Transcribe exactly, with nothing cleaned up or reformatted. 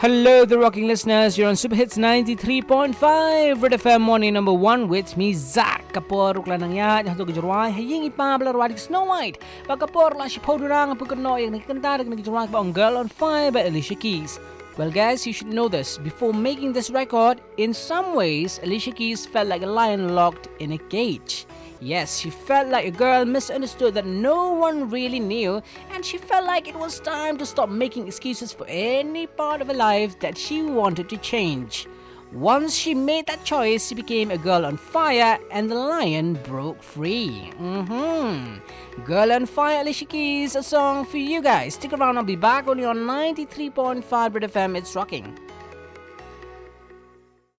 Hello, the rocking listeners. You're on Super Hits ninety-three point five Red F M Morning Number One with me, Zach. Kapor uklan ng yan, hatog jarway, haying ipabalaruan Snow White. Pagkapor la si Podurang, pagkano yung nakikanta, nagjarway pa ang Girl on Fire by Alicia Keys. Well, guys, you should know this. Before making this record, in some ways, Alicia Keys felt like a lion locked in a cage. Yes, she felt like a girl misunderstood that no one really knew, and she felt like it was time to stop making excuses for any part of her life that she wanted to change. Once she made that choice, she became a girl on fire, and the lion broke free. Mm-hmm. Girl on Fire, Alicia Keys, a song for you guys. Stick around, I'll be back only on ninety-three point five Red F M. It's rocking.